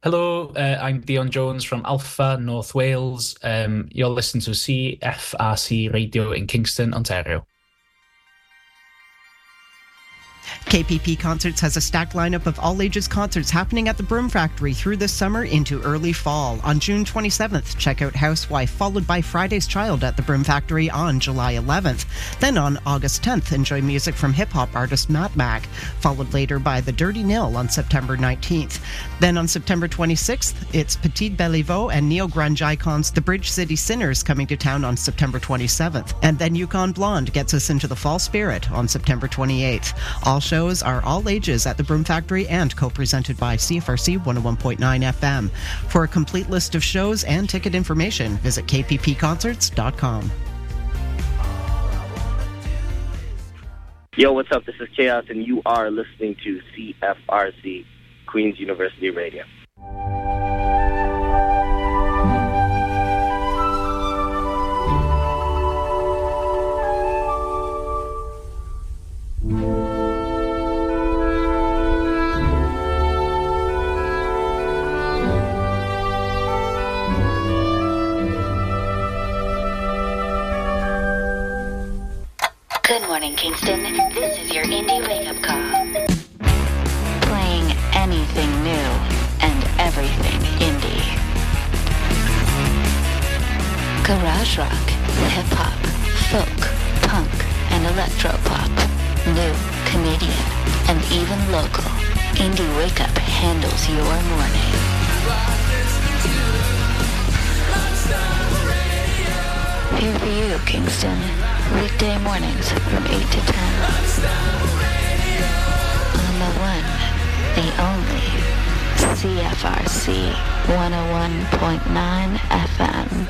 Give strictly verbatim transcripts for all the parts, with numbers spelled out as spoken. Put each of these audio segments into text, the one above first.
Hello, uh, I'm Dion Jones from Alpha, North Wales. Um, you're listening to C F R C Radio in Kingston, Ontario. K P P Concerts has a stacked lineup of all-ages concerts happening at the Broom Factory through this summer into early fall. On June twenty-seventh, check out Housewife, followed by Friday's Child at the Broom Factory on July eleventh. Then on August tenth, enjoy music from hip-hop artist Matt Mac, followed later by The Dirty Nil on September nineteenth. Then on September twenty-sixth, it's Petite Beliveau and neo-grunge icons The Bridge City Sinners coming to town on September twenty-seventh. And then Yukon Blonde gets us into the fall spirit on September twenty-eighth. All shows are all ages at the Broom Factory and co-presented by C F R C one oh one point nine F M. For a complete list of shows and ticket information, visit k p p concerts dot com. Yo, what's up? This is Chaos, and you are listening to C F R C, Queen's University Radio. Good morning, Kingston. This is your indie wake-up call. Playing anything new and everything indie. Garage rock, hip-hop, folk, punk, and electro-pop. New, Canadian, and even local. Indie Wake-Up handles your morning. Here for you, Kingston. Weekday mornings from eight to ten. On the one, the only, C F R C one oh one point nine F M.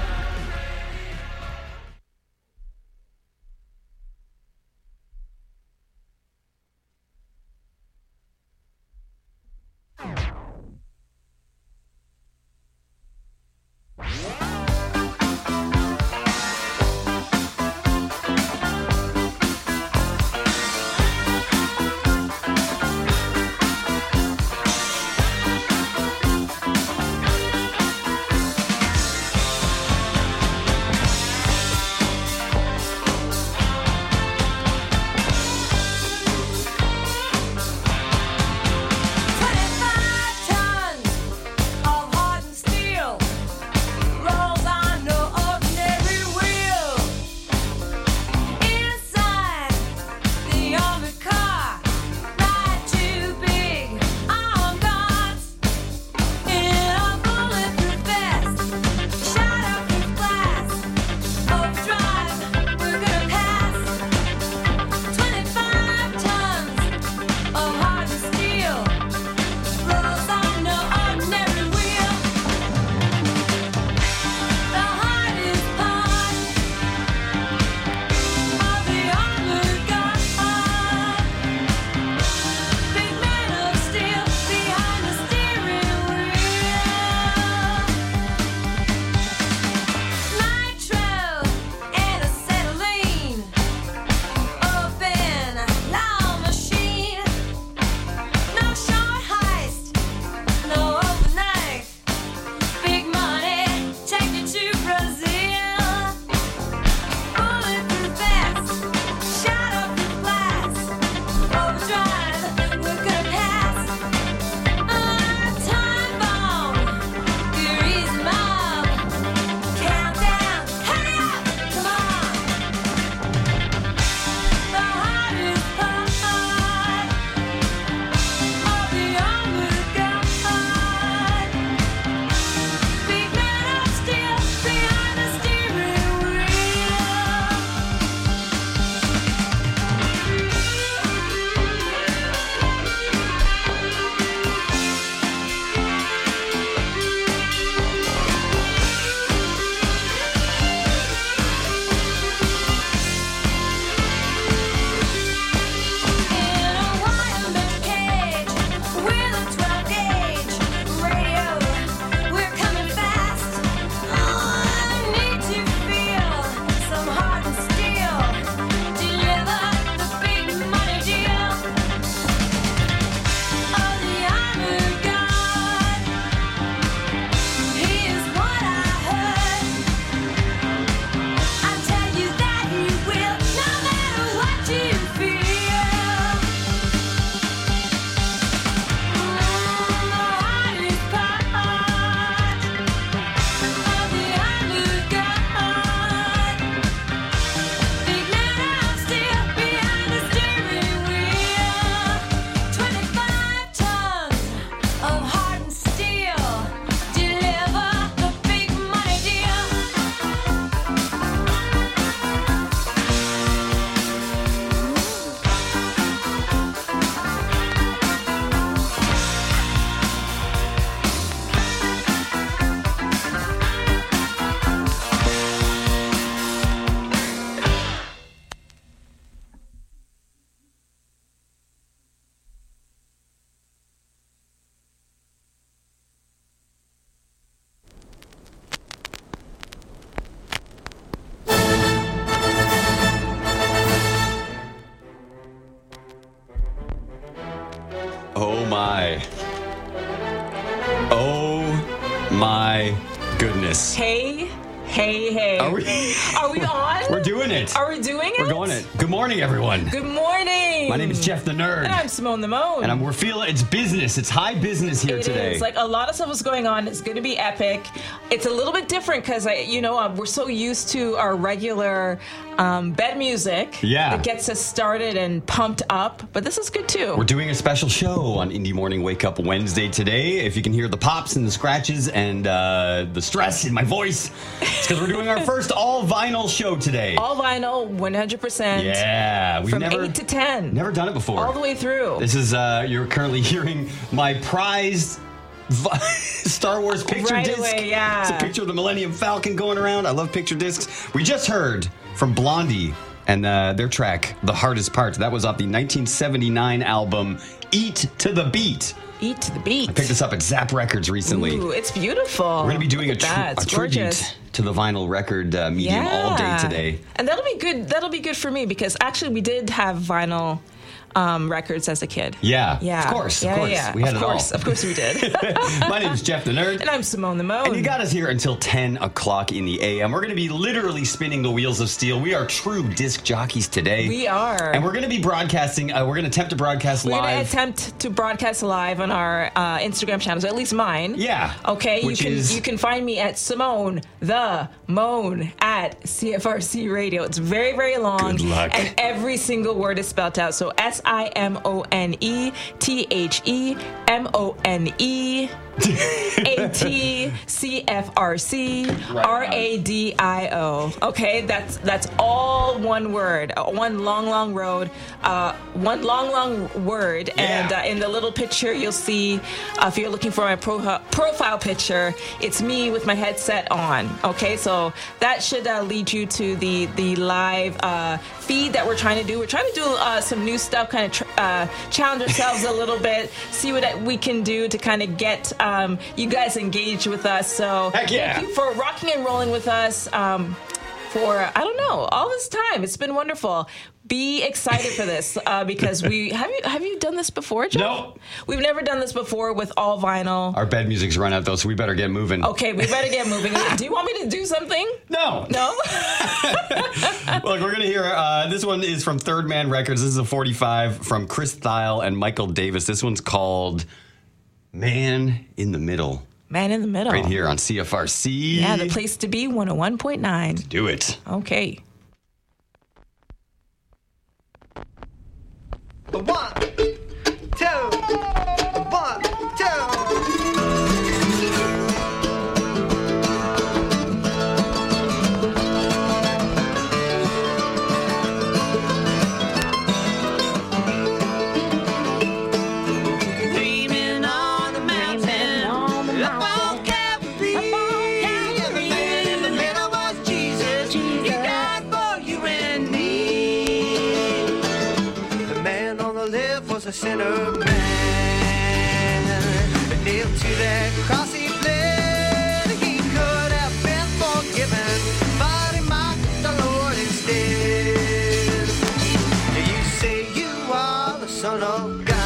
goodness. Hey, hey, hey. Are we, Are we on? We're doing it. Are we doing it? We're going it. Good morning, everyone. Good morning. My name is Jeff the Nerd. And I'm Simone the Moan. And I'm, we're feeling it's business. It's high business here it today. It's like a lot of stuff is going on. It's going to be epic. It's a little bit different because, I, you know, uh, we're so used to our regular um, bed music. Yeah. That gets us started and pumped up. But this is good, too. We're doing a special show on Indie Morning Wake Up Wednesday today. If you can hear the pops and the scratches and uh, the stress in my voice, it's because we're doing our first all-vinyl show today. All vinyl, one hundred percent. Yeah. We've From never, eight to ten. Never done it before. All the way through. This is, uh, you're currently hearing my prized Star Wars picture right disc. Away, yeah. It's a picture of the Millennium Falcon going around. I love picture discs. We just heard from Blondie and uh, their track, The Hardest Part. That was off the nineteen seventy-nine album, Eat to the Beat. Eat to the Beat. I picked this up at Zap Records recently. Ooh, it's beautiful. We're going to be doing a, tr- a tribute gorgeous. to the vinyl record uh, medium yeah. all day today. And that'll be good. That'll be good for me because actually we did have vinyl um, records as a kid. Yeah. Yeah. Of course. Yeah, of course. yeah. We had of it course. all. Of course we did. My name is Jeff the Nerd. And I'm Simone the Moan. And you got us here until ten o'clock in the A M. We're going to be literally spinning the wheels of steel. We are true disc jockeys today. We are. And we're going to be broadcasting. Uh, we're going to attempt to broadcast we're live. We're going to attempt to broadcast live on our uh, Instagram channels, at least mine. Yeah. Okay. Which you can is... you can find me at Simone the Moan at C F R C Radio. It's very, very long. Good luck. And every single word is spelled out. So S I M O N E T H E M O N E A T C F R C R A D I O. Okay, that's that's all one word, uh, one long, long road, uh, one long, long word. Yeah. And uh, in the little picture, you'll see, uh, if you're looking for my pro- profile picture, it's me with my headset on. Okay, so that should uh, lead you to the the live uh, feed that we're trying to do. We're trying to do uh, some new stuff, kind of tr- uh, challenge ourselves a little bit, see what we can do to kind of get um, you guys engaged with us. So Heck yeah. Thank you for rocking and rolling with us um, for, I don't know, all this time. It's been wonderful. Be excited for this uh, because we have you have you done this before, Jeff? No. We've never done this before with all vinyl. Our bed music's run out, though, so we better get moving. Okay, we better get moving. Do you want me to do something? No. No? Look, we're going to hear, uh, this one is from Third Man Records. This is a forty-five from Chris Thile and Michael Davis. This one's called Man in the Middle. Man in the Middle. Right here on C F R C. Yeah, the place to be, one oh one point nine. Do it. Okay. One, two, one, two. Dreaming on the mountain, up on Calvary, and the man in the middle was Jesus. He died for you and me. The man on the left was a sinner man, nailed to that cross he bled. He could have been forgiven, but he mocked the Lord instead. You say you are the Son of God,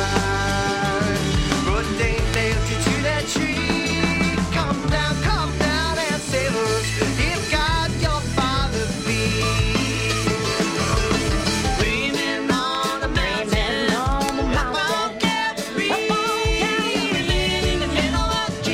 but they nailed you to that tree. Come down, come down and save us, if God your Father be. Dreaming on the mountain, up on Calvary, and in the middle of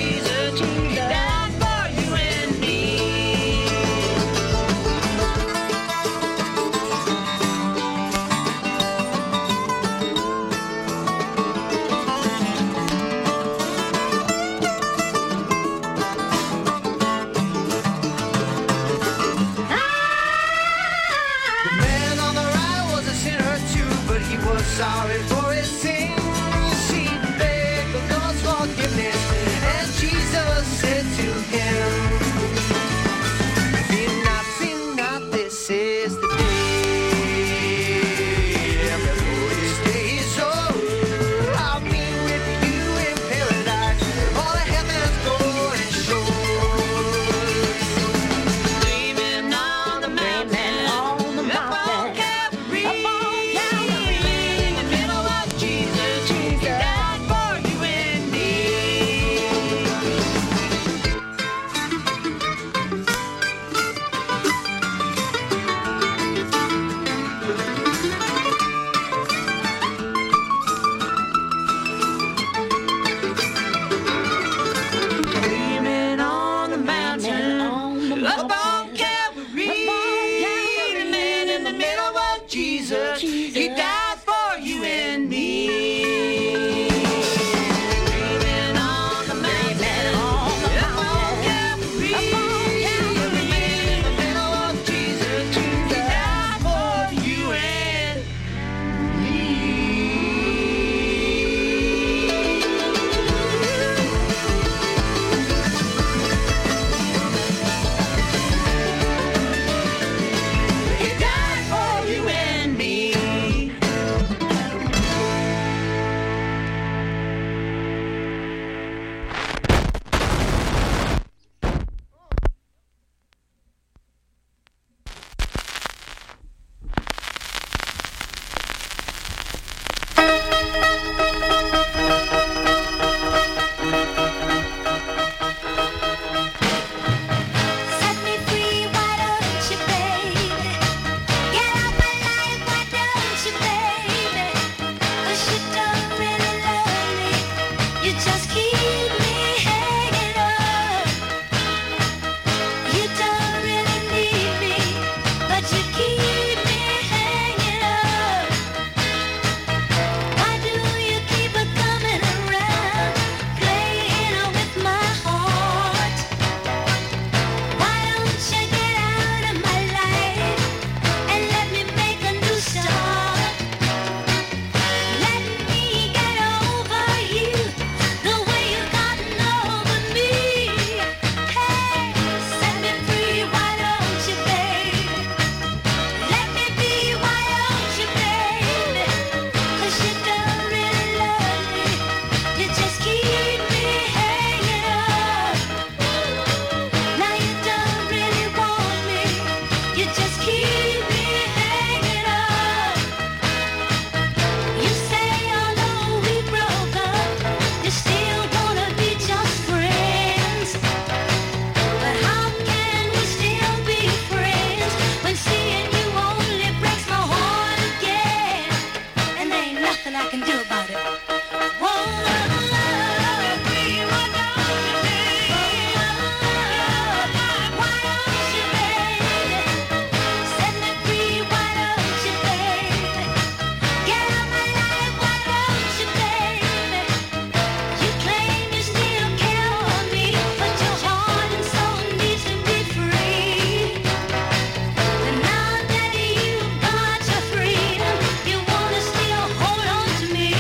You just keep me hanging on. You say although we broke up, you're still gonna be just friends. But how can we still be friends when seeing you only breaks my heart again? And there ain't nothing I can do about it. Wanna love me, why don't you, baby? Why don't you, baby? Set me free, why don't you, baby? Get out my life, why don't you, baby? You claim you still care for me, but your heart and soul needs to be free. And now that you've got your freedom, you wanna still hold on to me.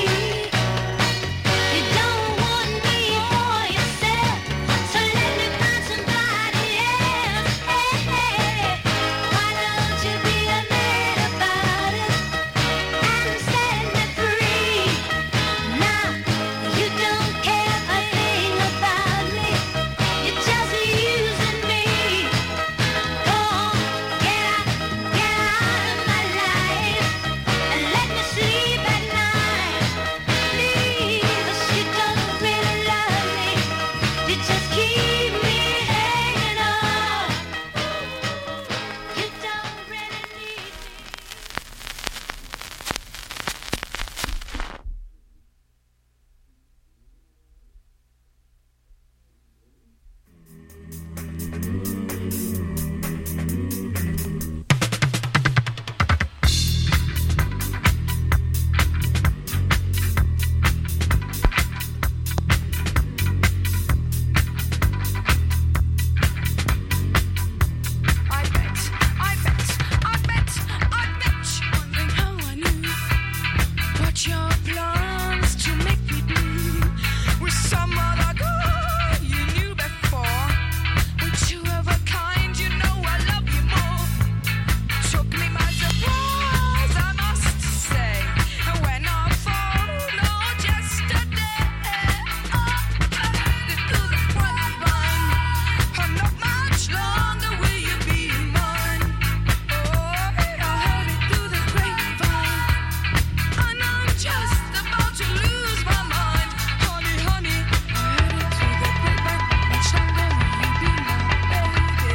You don't want me for yourself, so let me find somebody else. Hey, hey, why don't you be a man about it and set me free? Now you don't care a thing about me, you're just using me. Go on, get out, get out of my life and let me sleep at night. Please, you don't really love me, you just keep me hanging on. You don't really need me. I bet, I bet, I bet, I bet you're wondering how I knew what your plans to make me do with some other girl you knew before. With two of a kind, you know I love you more. Took me by surprise, I must say. And when I found out yesterday, oh, I heard it through the grapevine. I'm not much longer, will you be mine? Oh, I heard it through the grapevine. And I'm just about to lose my mind. Honey, honey, I heard it through the grapevine. Much longer, will you be my baby?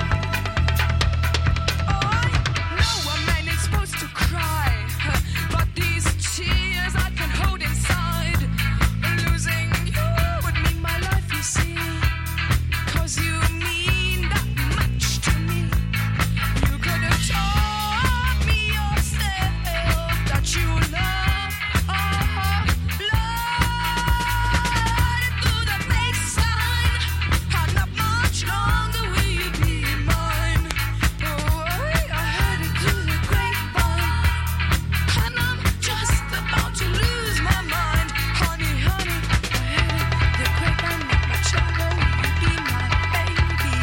Oh, I know a man is supposed to cry, but these tears I can hold inside. Losing you would mean my life, you see. 'Cause you mean that much to me. You could have told me yourself that you love, love it through the baseline. And not much longer will you be mine. Oh, I heard it through the grapevine. And I'm just about to lose my mind. Honey, honey, I heard it through the grapevine. Not much longer will you be my baby.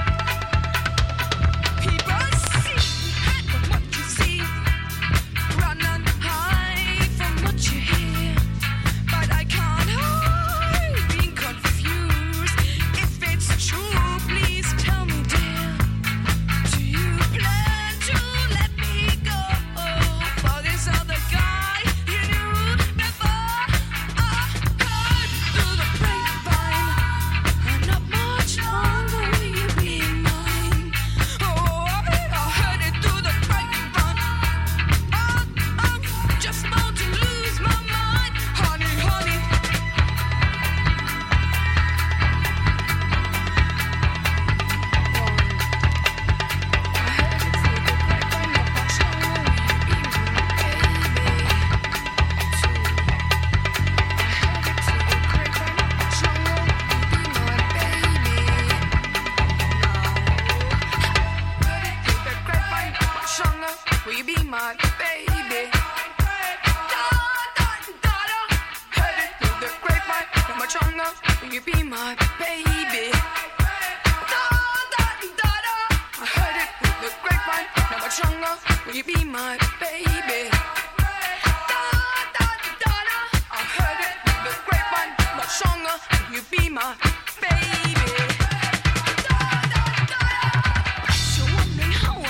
People see and from what you see, run and hide from what you hear. But I can't hide being confused. If it's true, please tell me, dear. Do you plan to let me go for this other guy you knew before? I heard through the grapevine, and not much longer will you be mine. Oh, I heard it through the grapevine. Oh, I'm just about to lose my mind. Honey, honey. Will you be my baby? Da, da, da, da. Heard it through the grapevine. How much longer will you be my baby? Da, da, da, da. I heard it through the grapevine. How much longer will you be my baby? Da, da, da, da. I heard it through the grapevine. How much longer will you be my baby? Da, da, da, da. So wondering how I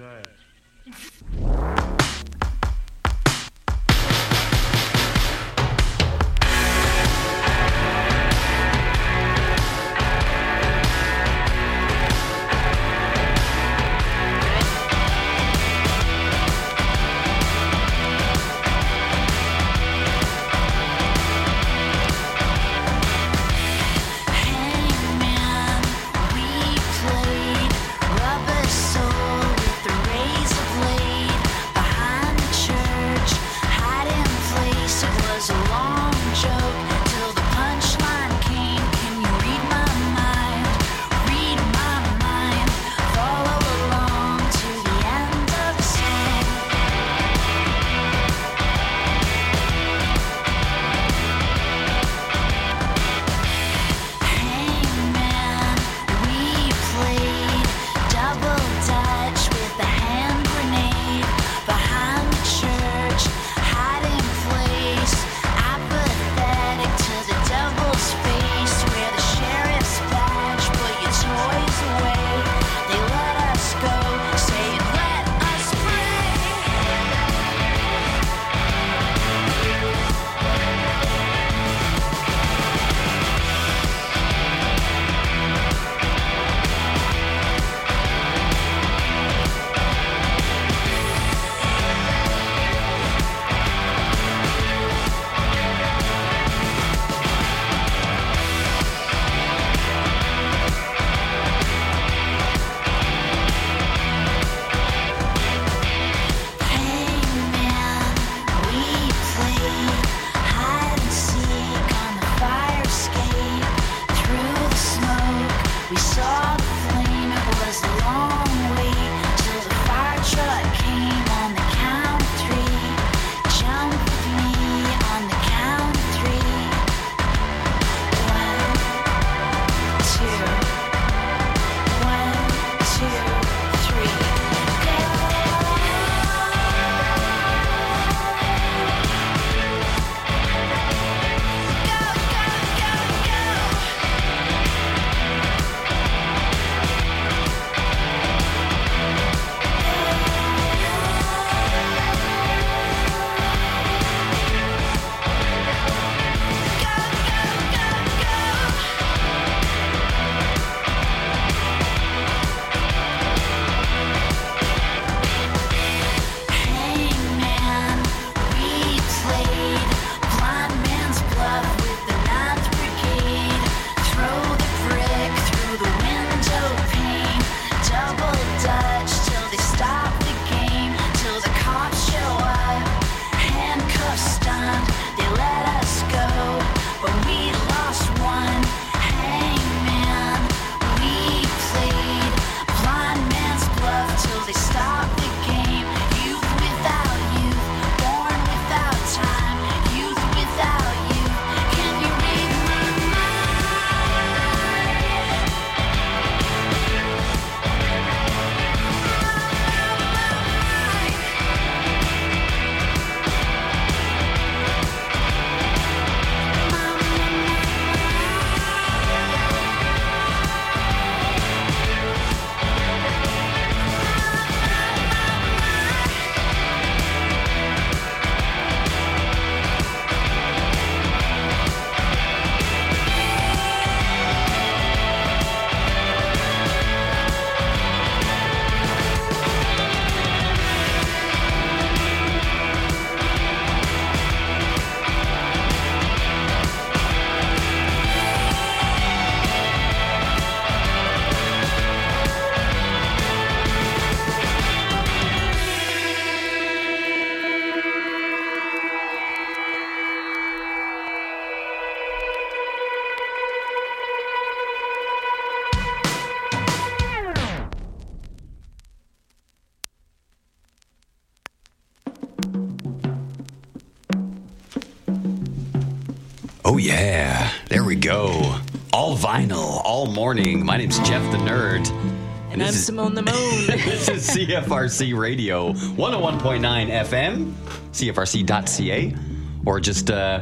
Oh, yeah. There we go. All vinyl, all morning. My name's Jeff the Nerd. And I'm is, Simone the Moon. This is C F R C Radio, one oh one point nine F M, C F R C dot C A, or just uh,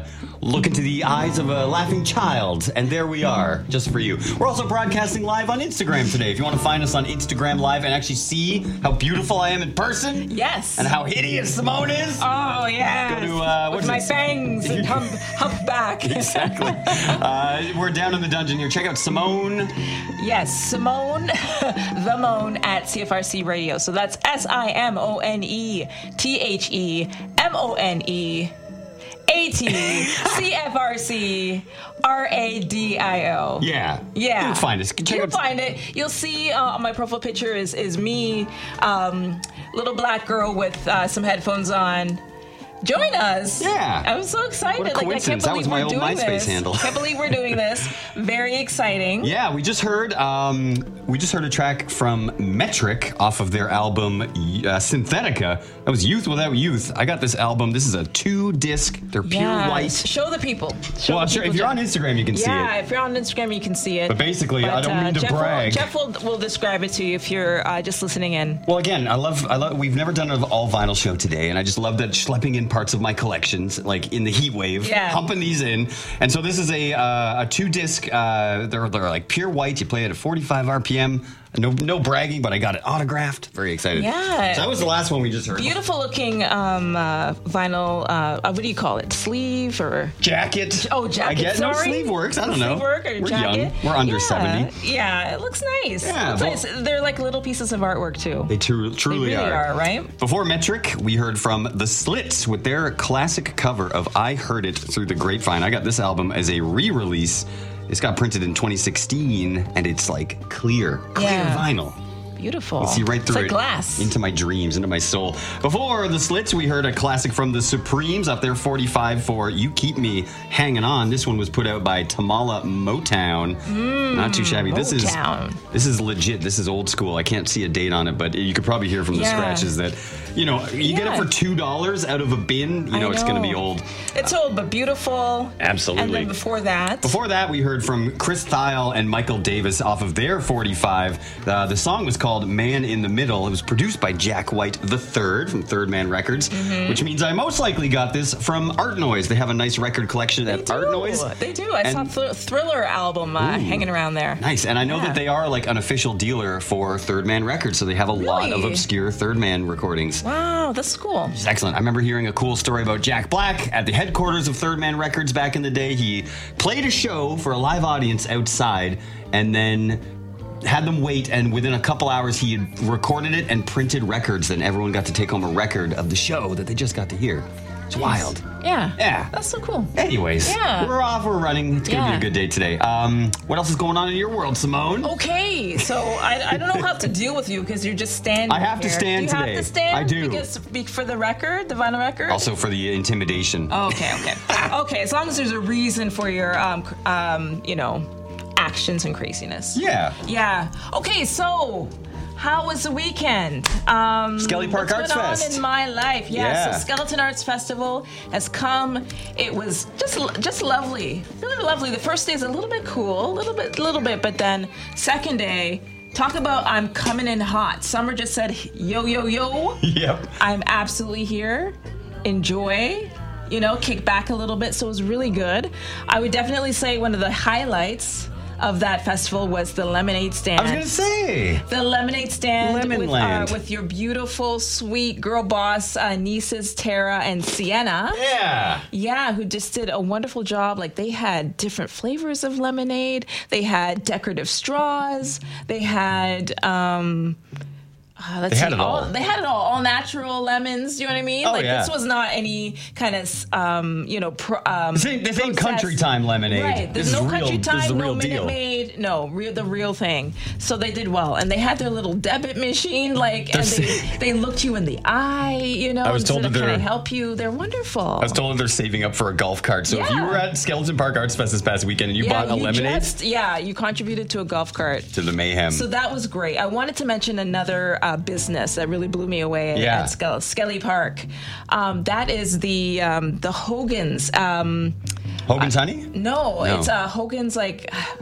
look into the eyes of a laughing child, and there we are, just for you. We're also broadcasting live on Instagram today. If you want to find us on Instagram Live and actually see how beautiful I am in person, Yes. and how hideous Simone is, Oh, yeah. Go to, uh, With what's my it? fangs and hump, hump back. exactly. uh, we're down in the dungeon here. Check out Simone. Yes, Simone the Moan at C F R C Radio. So that's S I M O N E T H E M O N E A T C F R C R A D I O. Yeah. Yeah. You'll find us. Check You'll out- find it. You'll see uh, on my profile picture is, is me, um, little black girl with uh, some headphones on. Join us. Yeah. I'm so excited. What a Like, I can't coincidence. That believe was my we're old doing MySpace this. handle. Can't believe we're doing this. Very exciting. Yeah, we just heard um, we just heard a track from Metric off of their album uh, Synthetica. That was Youth Without Youth. I got this album. This is a two-disc. They're pure Yeah. white. Show the people. Show Well, the sure, people, if you're Jeff. on Instagram, you can see Yeah, it. if you're on Instagram, you can see it. But basically, I don't mean to Jeff brag. Will, Jeff will, will describe it to you if you're uh, just listening in. Well, again, I love, I love. We've never done an all vinyl show today, and I just love that schlepping in parts of my collections, like in the heat wave, Yeah. humping these in. And so this is a uh, a two disc. Uh, they're they're like pure white. You play it at forty-five R P M. No no bragging, but I got it autographed. Very excited. Yeah. So that was the last one we just heard. Beautiful looking um, uh, vinyl. Uh, what do you call it? Sleeve or Jacket. oh jacket? I get no sorry. sleeve works. I don't know. Sleeve work or We're jacket? young. We're under Yeah. seventy. Yeah, it looks nice. Yeah, It looks well- nice. They're like little pieces of artwork too. They tru- truly They really are, right? Before Metric, we heard from The Slits with their classic cover of I Heard It Through the Grapevine. I got this album as a re-release. It's got printed in twenty sixteen, and it's like clear, clear Yeah. vinyl. Beautiful. You see right It's through like it. glass. Into my dreams, into my soul. Before The Slits, we heard a classic from The Supremes up there, forty-five for You Keep Me Hanging On. This one was put out by Tamala Motown. Not too shabby. This is Motown. this is legit. This is old school. I can't see a date on it, but you could probably hear from the Yeah. scratches that, you know, you get it Yeah. for two dollars out of a bin, you know, I it's going to be know. old. It's old but beautiful. Absolutely. And then before that, Before that, we heard from Chris Thile and Michael Davis off of their forty-five. Uh, the song was called Man in the Middle. It was produced by Jack White the Third from Third Man Records, Mm-hmm. which means I most likely got this from Art Noise. They have a nice record collection at they do. Art Noise. They do. I And- saw Thr- Thriller album uh, hanging around there. Nice, and I know Yeah. that they are like an official dealer for Third Man Records, so they have a lot of Really? obscure Third Man recordings. Wow, that's cool. It's excellent. I remember hearing a cool story about Jack Black at the headquarters of Third Man Records back in the day. He played a show for a live audience outside and then had them wait, and within a couple hours he had recorded it and printed records, and everyone got to take home a record of the show that they just got to hear. It's wild. Yeah. Yeah. That's so cool. Anyways, Yeah. we're off, we're running. It's going to Yeah. be a good day today. Um, what else is going on in your world, Simone? Okay, so I, I don't know how to deal with you because you're just standing I have to here. stand do you today. have to stand? I do. Because be- for the record, the vinyl record? Also for the intimidation. Oh, okay, okay. Okay, as long as there's a reason for your, um, cr- um, you know, actions and craziness. Yeah. Yeah. Okay, so how was the weekend? Um, Skelly Park what's Arts going Fest. on in my life? Yeah, Yeah. so Skeleton Arts Festival has come. It was just just lovely, really lovely. The first day is a little bit cool, a little bit, little bit, but then second day, talk about I'm coming in hot. Summer just said, yo, yo, yo. Yep. I'm absolutely here. Enjoy. You know, kick back a little bit. So it was really good. I would definitely say one of the highlights of that festival was the lemonade stand. I was going to say. The lemonade stand Lemon with, Land. Uh, with your beautiful, sweet girl boss uh, nieces Tara and Sienna. Yeah. Yeah, who just did a wonderful job. Like they had different flavors of lemonade. They had decorative straws. They had um uh, let's They had see, it all. They had it all. All natural lemons. Do you know what I mean? Oh, like yeah. this was not any kind of um you know pro, um. This ain't, this ain't processed- country time lemonade. Right. There's this no is real, country This is time, the no real Minute deal. Maid, no real the real thing. So they did well, and they had their little debit machine, like, and They're they, they looked you in the eye, you know. I was and told said, that "Can I they're- help you?" They're wonderful. I was told they're saving up for a golf cart. So if you Yeah. were at Skeleton Park Arts Fest this past weekend and you yeah, bought a you lemonade just- yeah, you contributed to a golf cart. to the mayhem. So that was great. I wanted to mention another uh, business that really blew me away at, Yeah. at Ske- Skelly Park. Um, that is the um, the Hogan's. Um, Hogan's Honey? no, No. it's uh, Hogan's like.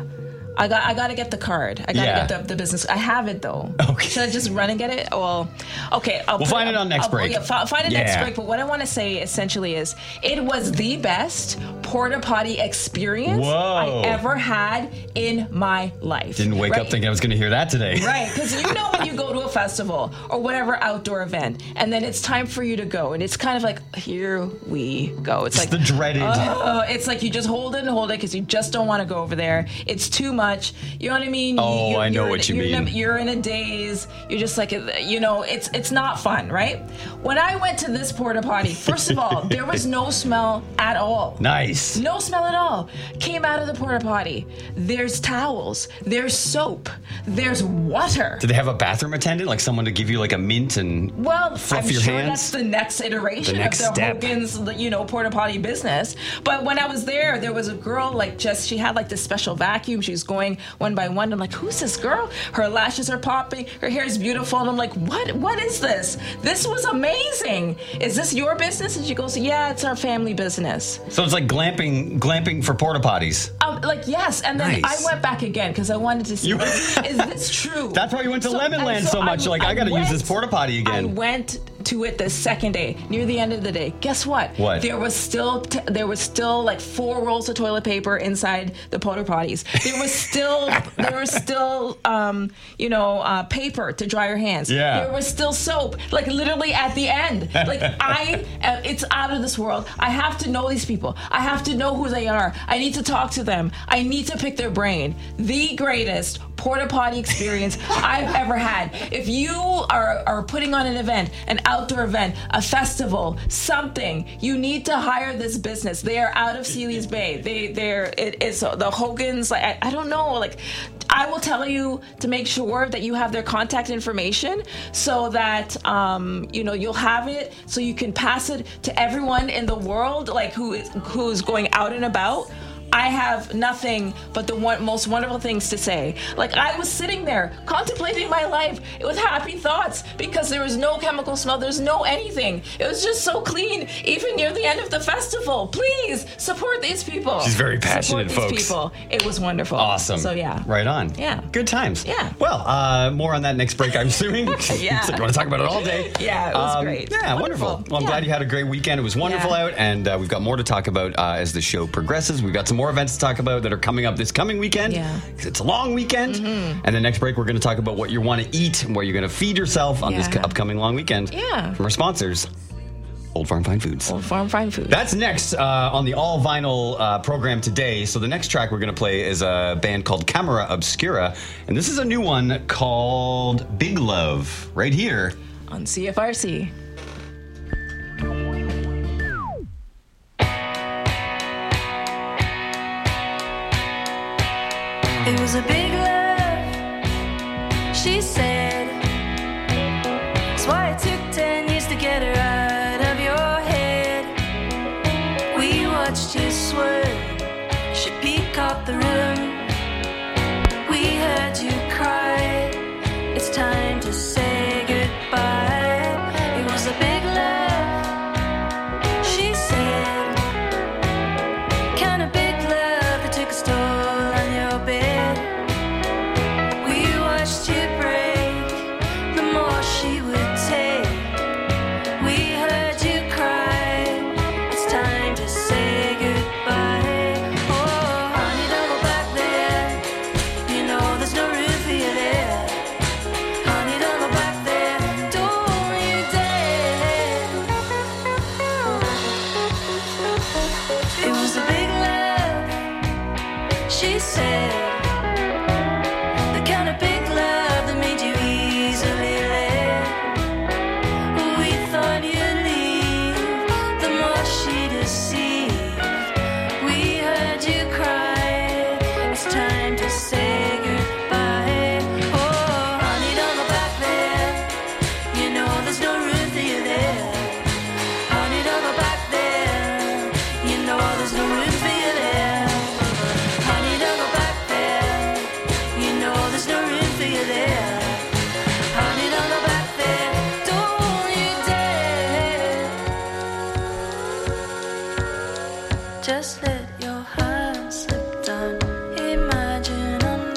I got I got to get the card. I got to Yeah. get the, the business. I have it though. Okay. Should I just run and get it? Well, okay. I'll We'll put- find it on next I'll- break. Yeah, fi- find it Yeah. next break. But what I want to say essentially is, it was the best porta potty experience Whoa. I ever had in my life. Didn't wake Right? up thinking I was going to hear that today. Right, because you know when you go to a festival or whatever outdoor event, and then it's time for you to go, and it's kind of like, here we go. It's, It's like the dreaded. Uh, it's like you just hold it and hold it because you just don't want to go over there. It's too much. You know what I mean? Oh, You- I know you're what in, you you're In mean. a, you're in a daze. You're just like, you know, it's it's not fun, right? When I went to this porta potty, first of all, there was no smell at all. Nice. No smell at all. Came out of the porta potty. There's towels. There's soap. There's water. Did they have a bathroom attendant, like someone to give you like a mint and Well, fluff I'm your sure hands? that's the next iteration The next of the step. Hogan's, you know, porta potty business. But when I was there, there was a girl, like, just, she had like this special vacuum. She was going one by one. I'm like, who's this girl? Her lashes are popping. Her hair is beautiful. And I'm like, what? What is this? This was amazing. Is this your business? And she goes, yeah, it's our family business. So it's like glamping, glamping for porta potties. Um, like, yes. And then Nice. I went back again because I wanted to see, You- is, is this true? That's why you went to So- Lemonland and so much. You're like, I gotta use this porta potty again. I went to it the second day, near the end of the day. Guess what? What? There was still t- there was still like four rolls of toilet paper inside the porta potties. There was still there was still um, you know uh, paper to dry your hands. Yeah. There was still soap, like literally at the end. Like I, uh, it's out of this world. I have to know these people. I have to know who they are. I need to talk to them. I need to pick their brain. The greatest porta potty experience I've ever had. If you are, are putting on an event, an outdoor event, a festival, something, you need to hire this business. They are out of Sealy's Bay. They, they're, it is the Hogan's, like, I, I don't know, like, I will tell you to make sure that you have their contact information so that, um, you know, you'll have it so you can pass it to everyone in the world, like, who is, who's going out and about. I have nothing but the one, most wonderful things to say. Like, I was sitting there contemplating my life with happy thoughts because there was no chemical smell, there's no anything. It was just so clean, even near the end of the festival. Please support these people. She's very passionate, support folks. these people. It was wonderful. Awesome. So yeah. Right on. Yeah. Good times. Yeah. Well, uh, more on that next break, I'm assuming. Yeah. So you want to talk about it all day? Yeah, it was Um, great. Yeah, wonderful. Wonderful. Well, I'm Yeah. glad you had a great weekend. It was wonderful Yeah. out, and uh, we've got more to talk about uh, as the show progresses. We've got some more events to talk about that are coming up this coming weekend. Yeah. 'Cause it's a long weekend. Mm-hmm. And then next break, we're going to talk about what you want to eat and where you're going to feed yourself on this Yeah. upcoming long weekend. Yeah. From our sponsors, Old Farm Fine Foods. Old Farm Fine Food. That's next uh, on the all vinyl uh, program today. So the next track we're going to play is a band called Camera Obscura, and this is a new one called Big Love. Right here. On C F R C. It was a big love, she said. That's why it took ten years to get her out of your head. We watched you swerve, she peacocked the room. We heard you cry, it's time to say goodbye. It was a big love, she said. Kind of big love that took a toll on your bed. We watched you break, the more she would take. We heard you cry, it's time to say goodbye. Oh, honey, don't go back there. You know there's no room for you there. Honey, don't go back there. Don't you dare. It was a big love, she said. The kind of big love that made you easily led. We thought you'd leave, the more she deceived. We heard you cry, it's time to say goodbye. Oh, honey, don't go back there. You know there's no room for you there. Honey, don't go back there. You know there's no room for you there. Honey, don't go back there. You know there's no room for you there. Honey, don't go back there. Don't you dare. Just let your heart slip down. Imagine a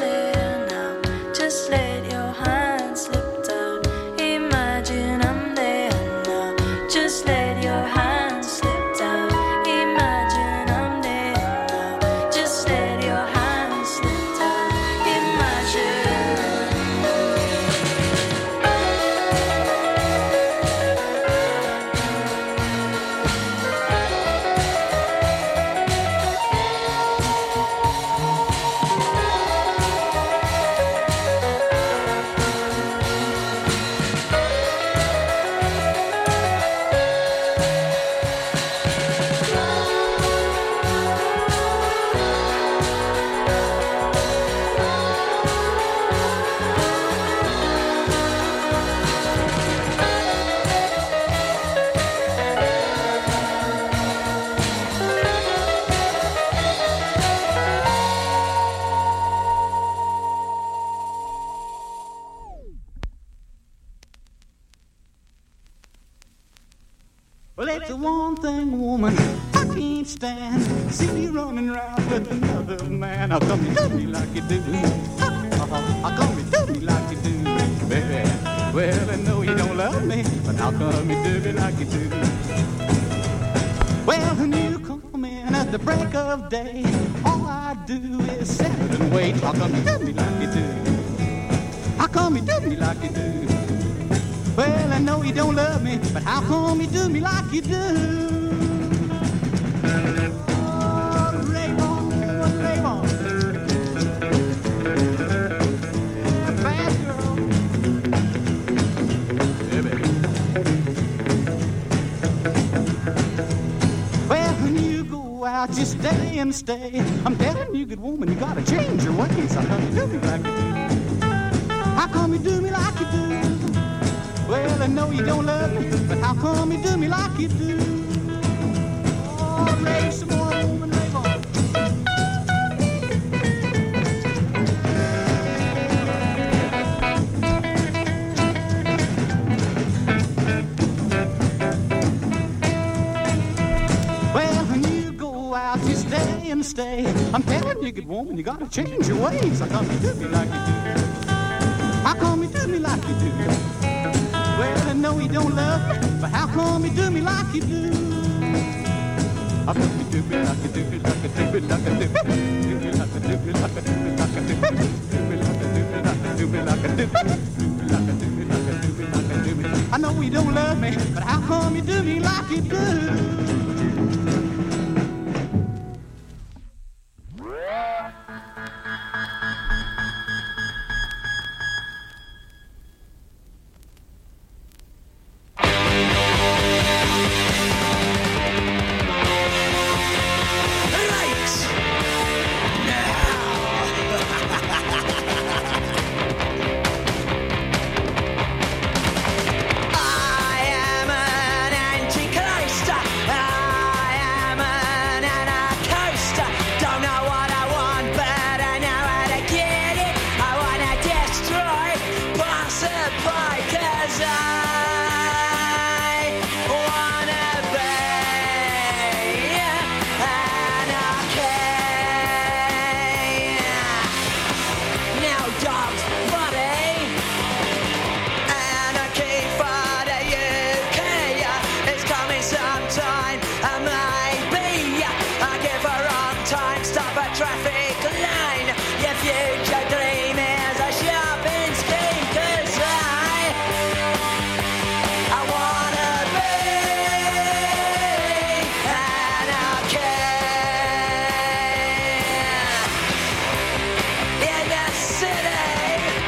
Well, it's the one thing, woman, I can't stand. See you running around with another man. How come you do me like you do? How come you do me like you do, baby? Well, I know you don't love me, but how come you do me like you do? Well, when you come in at the break of day, all I do is sit and wait. How come you do me like you do? How come you do me like you do? Well, I know you don't love me, but how come you do me like you do? Oh, Raybon, Raybon, bad girl. Yeah, baby. Well, when you go out, you stay and stay. I'm telling you, good woman, you gotta change your ways. How come you do me like you do? How come you do me like you do? Well, I know you don't love me, but how come you do me like you do? Oh, Ray, some more woman, Ray Ball. Well, when you go out, you stay and stay. I'm telling you, good woman, you gotta change your ways. How come you do me like you do? How come you do me like you do? Well, I know you don't love me, but how come you do me like you do? How come you do me like you do me like you do me like you do? Do me like you do me like you do me like you do. Do me like you do me like you do me like you do. Do me like you do me like you do me like you do me. I know you don't love me, but how come you do me like you do? City.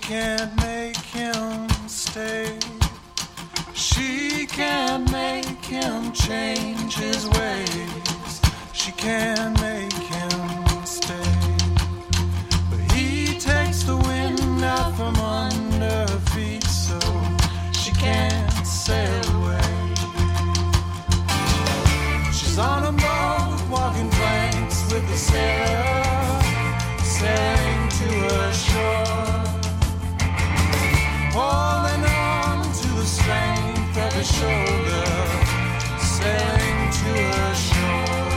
can't make him stay. She can't make him change his ways. She can't make him stay. But he takes the wind out from under her feet, so she can't sail away. She's on a boat, walking planks with the sailor, sailing to her shore, holding on to the strength of his shoulder, sailing to her shore.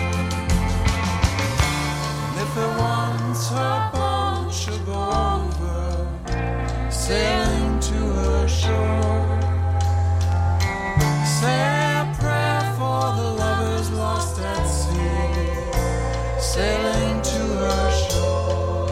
And if it wants her boat, she'll go over, sailing to her shore. Say a prayer for the lovers lost at sea, sailing to her shore.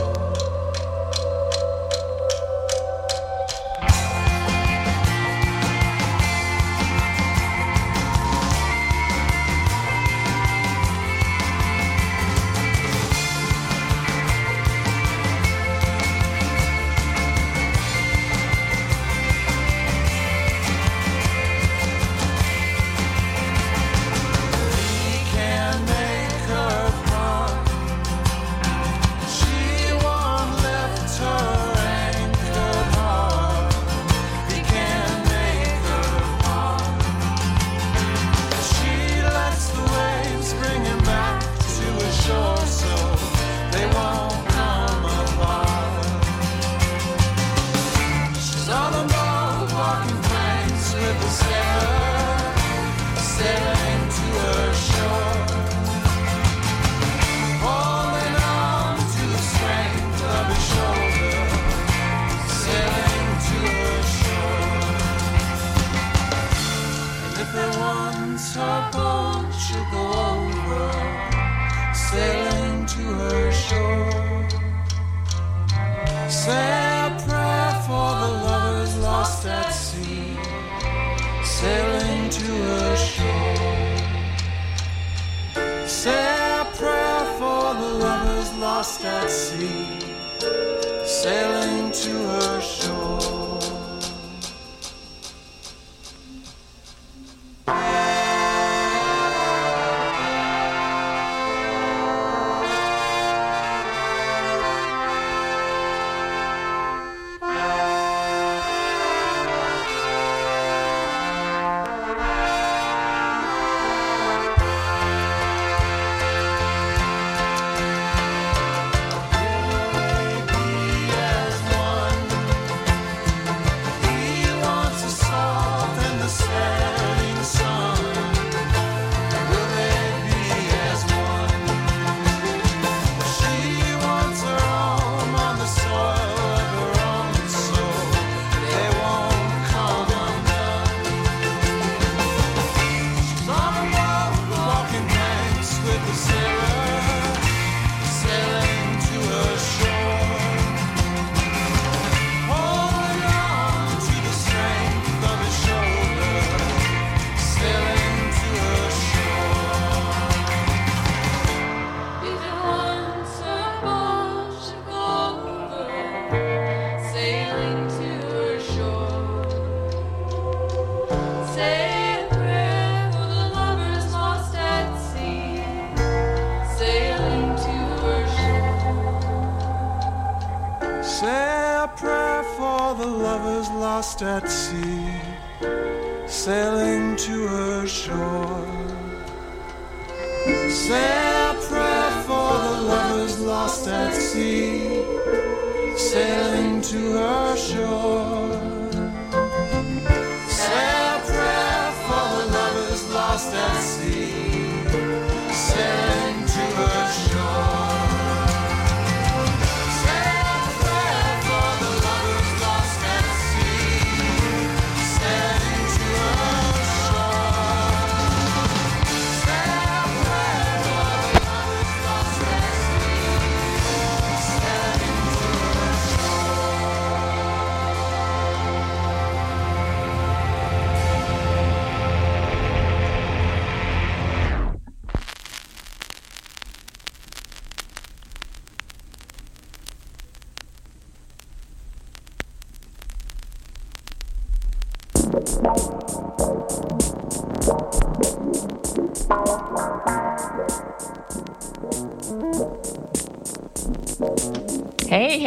Lost at sea, sailing to her shore. Lost at sea, sailing to her shore. Say a prayer for the lovers lost at sea, sailing to her shore. Say a prayer for the lovers lost at sea, sailing to her shore.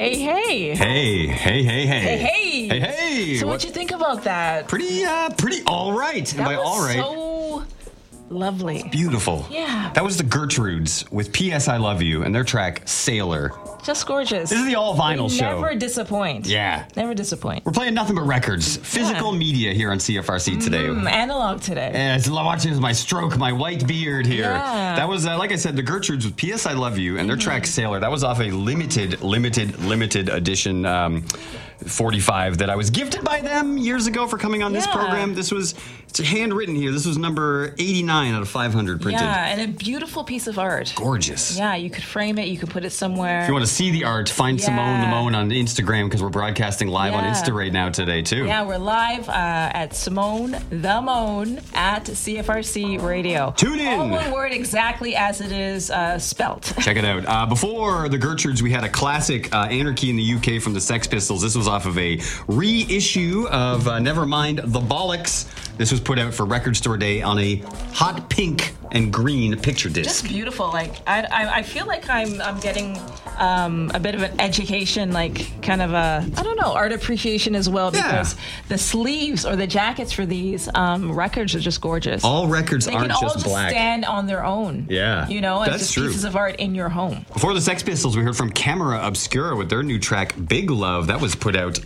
hey, hey. Hey, hey, hey, hey. Hey, hey. Hey, hey. So What- what'd you think about that? Pretty, uh, pretty all right. And That by was all right, so lovely. beautiful. Yeah. That was the Gertrudes with P S I Love You and their track Sailor. Just gorgeous. This is the all vinyl They show. Never disappoint. Yeah. Never disappoint. We're playing nothing but records. Physical media here on C F R C today. Mm, analog today. And watching my stroke, my white beard here. Yeah. That was, uh, like I said, the Gertrudes with P S I Love You and their track Sailor. That was off a limited, limited, limited edition um, forty-five that I was gifted by them years ago for coming on this Yeah. program. This was, it's handwritten here. This was number eighty-nine out of five hundred printed. Yeah, and a beautiful piece of art. Gorgeous. Yeah, you could frame it. You could put it somewhere. If you want to see the art, find Yeah. Simone Lamone on Instagram because we're broadcasting live on Yeah. Insta right now today, too. Yeah, we're live uh, at Simone the Moan at C F R C Radio. Tune in. All one word, exactly as it is uh, spelt. Check it out. Uh, before the Gertrudes, we had a classic uh, Anarchy in the U K from the Sex Pistols. This was off of a reissue of uh, Nevermind the Bollocks. This was put out for Record Store Day on a hot pink and green picture disc. Just beautiful. Like I, I, I feel like I'm, I'm getting um, a bit of an education, like kind of a, I don't know, art appreciation as well, because the sleeves or the jackets for these um, records are just gorgeous. All records they aren't can all just just black. stand on their own. Yeah, you know, as that's just true. pieces of art in your home. Before the Sex Pistols, we heard from Camera Obscura with their new track Big Love. That was put out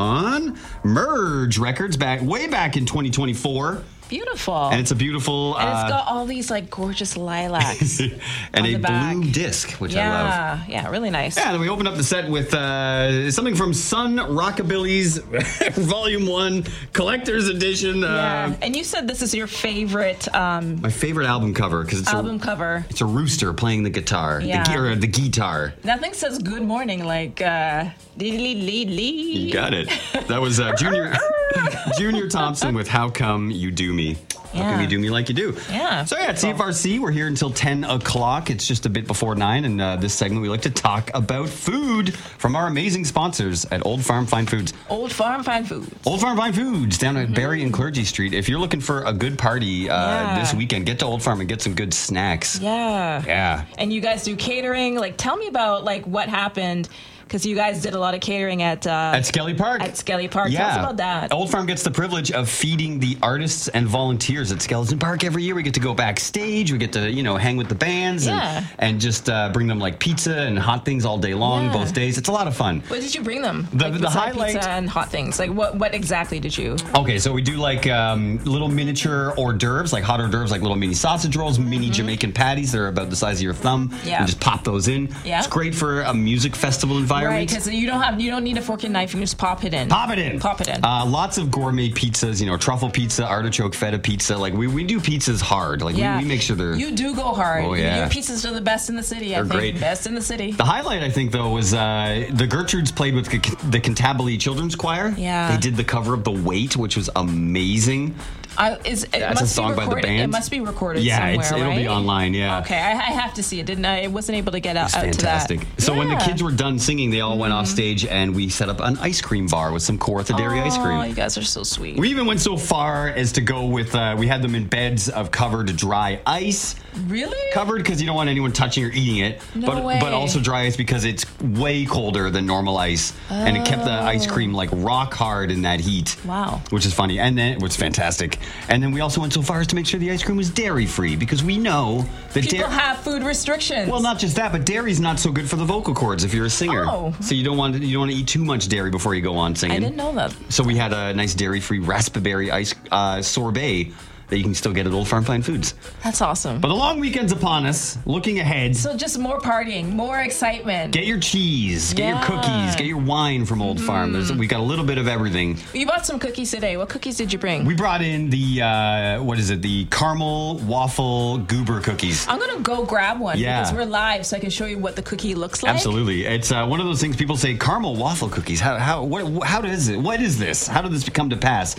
on Merge Records back way back in twenty twenty-four. Beautiful. And it's a beautiful And it's uh, got all these like gorgeous lilacs. and on a the back. blue disc, which I love. yeah, yeah, really nice. Yeah, then we opened up the set with uh, something from Sun Rockabilly's Volume One Collector's Edition. Yeah. Uh, And you said this is your favorite um, my favorite album cover because it's album a cover. it's a rooster playing the guitar, Yeah. the, or the guitar. Nothing says good morning like uh, lee lee lee. You got it. That was uh, Junior Junior Thompson with How Come You Do Me. How Yeah. come you do me like you do? Yeah. So yeah, at C F R C, we're here until ten o'clock. It's just a bit before nine, and uh, this segment we like to talk about food from our amazing sponsors at Old Farm Fine Foods. Old Farm Fine Foods. Old Farm Fine Foods down at Barry and Clergy Street. If you're looking for a good party uh, Yeah. this weekend, get to Old Farm and get some good snacks. Yeah. Yeah. And you guys do catering. Like, tell me about like what happened, because you guys did a lot of catering at uh, At Skelly Park. At Skelly Park. Tell us about that. Old Farm gets the privilege of feeding the artists and volunteers at Skeleton Park every year. We get to go backstage. We get to, you know, hang with the bands Yeah. and, and just uh, bring them like pizza and hot things all day long, Yeah. both days. It's a lot of fun. What did you bring them? The- like, the beside highlight- pizza and hot things. Like, what what exactly did you? Okay, so we do like um, little miniature hors d'oeuvres, like hot hors d'oeuvres, like little mini sausage rolls, mini Jamaican patties. They're about the size of your thumb. Mm-hmm. Yeah. You just pop those in. Yeah. It's great for a music festival environment. Right, because you don't have you don't need a fork and knife. You can just pop it in. Pop it in. Pop it in. Uh, lots of gourmet pizzas, you know, truffle pizza, artichoke feta pizza. Like we, we do pizzas hard. Like yeah. we, we make sure they're. You do go hard. Oh, yeah. Your pizzas are the best in the city. I They're think great. best in the city. The highlight, I think, though, was uh, the Gertrudes played with the Cantabile Children's Choir. Yeah. They did the cover of The Weight, which was amazing. I, is, it That's a must song be by the recorded. band. It must be recorded Yeah, somewhere, it's, it'll right? be online. Yeah. Okay, I, I have to see it. Didn't I? I wasn't able to get out, It's out fantastic. to that. So when the Yeah. Mm-hmm. kids were done singing, they all went off stage and we set up an ice cream bar with some Kawartha Dairy ice Oh, cream. you guys are so sweet. We even went so far as to go with, uh, we had them in beds of covered dry ice. Really? Covered because you don't want anyone touching or eating it. No but, way. but also dry ice because it's way colder than normal ice. And it kept the ice cream like rock hard in that heat. Wow. Which is funny. And then, which is fantastic. And then we also went so far as to make sure the ice cream was dairy free because we know that People dairy. have food restrictions. Well, not just that, but dairy's not so good for the vocal cords if you're a singer. Oh. So you don't want to, you don't want to eat too much dairy before you go on singing. I didn't know that. So we had a nice dairy-free raspberry ice uh, sorbet that you can still get at Old Farm Fine Foods. That's awesome. But the long weekend's upon us. Looking ahead, So just more partying, more excitement. get your cheese, get Yeah. your cookies, get your wine from Old Farm. There's, we got a little bit of everything. You bought some cookies today. What cookies did you bring? We brought in the uh, what is it? The caramel waffle goober cookies. I'm gonna go grab one Yeah. because we're live, so I can show you what the cookie looks like. Absolutely, it's uh, one of those things people say caramel waffle cookies. How how what how does it? What is this? How did this come to pass?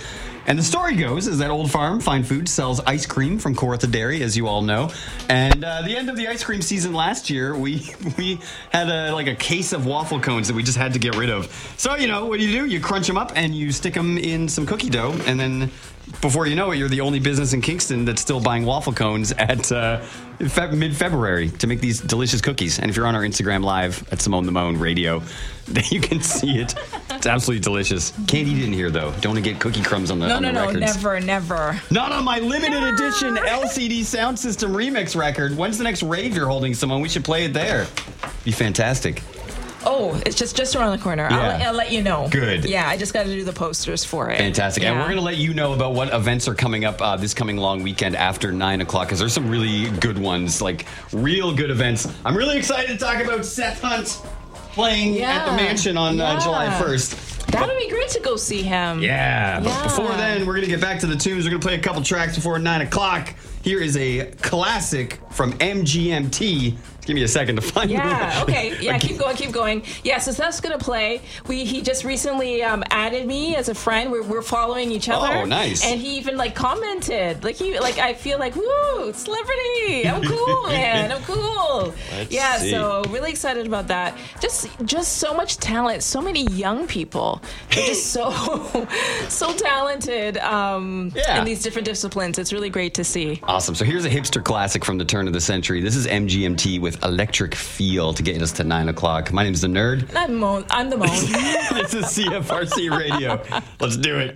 And the story goes is that Old Farm Fine Foods sells ice cream from Kawartha Dairy, as you all know. And uh, the end of the ice cream season last year, we we had a, like a case of waffle cones that we just had to get rid of. So, you know, what do you do? You crunch them up and you stick them in some cookie dough, and then before you know it, you're the only business in Kingston that's still buying waffle cones at uh, fe- mid-February to make these delicious cookies. And if you're on our Instagram Live at Simone the Moan Radio, then you can see it. It's absolutely delicious. Can't eat it in here, though. Don't want to get cookie crumbs on the, No, on no, the no, records. never, never. Not on my limited edition L C D sound system remix record. When's the next rave you're holding, Simone? We should play it there. Be fantastic. Oh, it's just just around the corner. Yeah. I'll, let- I'll let you know. Good. Yeah, I just got to do the posters for it. Fantastic. And Yeah. we're going to let you know about what events are coming up uh, this coming long weekend after nine o'clock, because there's some really good ones, like real good events. I'm really excited to talk about Seth Hunt playing Yeah. at the Mansion on uh, Yeah. July first. That would be great to go see him. Yeah, but Yeah. before then, we're going to get back to the tunes. We're going to play a couple tracks before nine o'clock. Here is a classic from M G M T. Give me a second to find Yeah, it. okay. Yeah, keep going, keep going. Yeah, so Seth's going to play. We He just recently um, added me as a friend. We're, we're following each other. Oh, nice. And he even, like, commented. Like, he, like I feel like, woo, celebrity. I'm cool, man. I'm cool. Let's yeah, see. so really excited about that. Just just so much talent. So many young people. They're just so, so talented um, Yeah. in these different disciplines. It's really great to see. Awesome. So here's a hipster classic from the turn of the century. This is M G M T with Electric Feel to get us to nine o'clock. My name's The Nerd. I'm, Mo- I'm the Moan. This is C F R C Radio. Let's do it.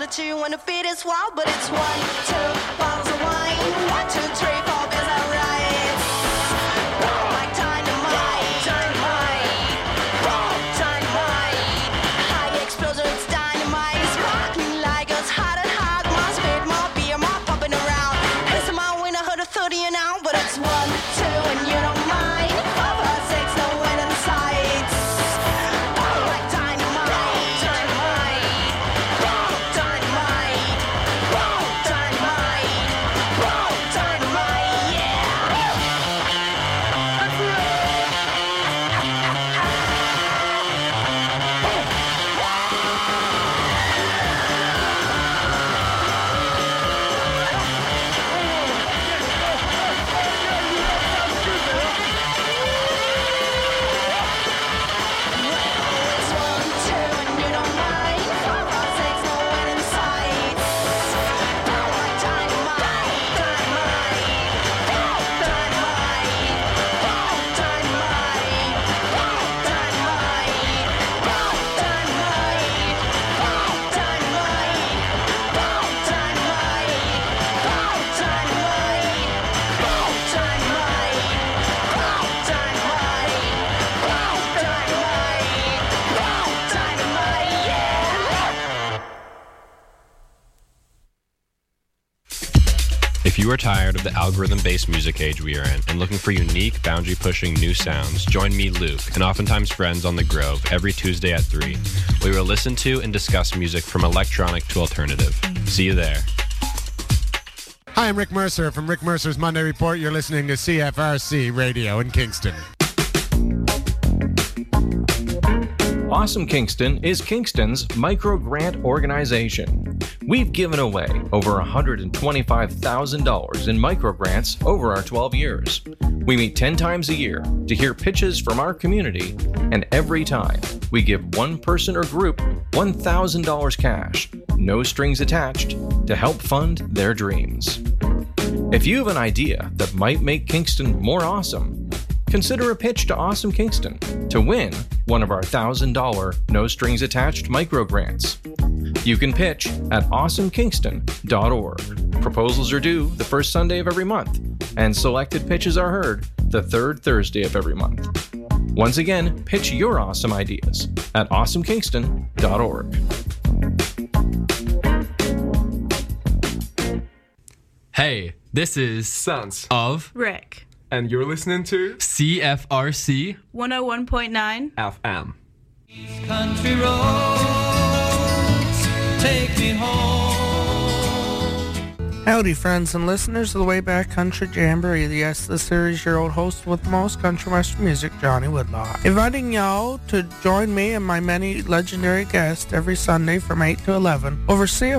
the two when the beat is wild, but it's one, two bottles of wine, one, two, three, four, beers are right. Like dynamite, dynamite, dynamite. High explosion, it's dynamite. Sparkling like us, hot and hot. More speed, more beer, more popping around. This is my winner, heard a thirty an hour, but it's one, two, and you don't mind. Four, five, six, no end in sight. Like dynamite, dynamite, dynamite, dynamite, dynamite, yeah. It's one, two, and you don't mind. Four, five, six, no end in sight. Like dynamite, dynamite, dynamite, dynamite, dynamite, dynamite, dynamite, If you are tired of the algorithm-based music age we are in and looking for unique, boundary-pushing new sounds, join me, Luke, and oftentimes friends on The Grove every Tuesday at three. We will listen to and discuss music from electronic to alternative. See you there. Hi, I'm Rick Mercer from Rick Mercer's Monday Report. You're listening to C F R C Radio in Kingston. Awesome Kingston is Kingston's micro grant organization. We've given away over one hundred twenty-five thousand dollars in micro grants over our twelve years. We meet ten times a year to hear pitches from our community, and every time we give one person or group one thousand dollars cash, no strings attached, to help fund their dreams. If you have an idea that might make Kingston more awesome, consider a pitch to Awesome Kingston to win one of our one thousand dollars no-strings-attached micro-grants. You can pitch at awesome kingston dot org. Proposals are due the first Sunday of every month, and selected pitches are heard the third Thursday of every month. Once again, pitch your awesome ideas at awesome kingston dot org. Hey, this is Sans of Rick. And you're listening to C F R C one oh one point nine F M. Country roads take me home. Howdy, friends and listeners of the Wayback Country Jamboree. Yes, this is your old host with the most country western music, Johnny Woodlaw. Inviting y'all to join me and my many legendary guests every Sunday from eight to eleven over C F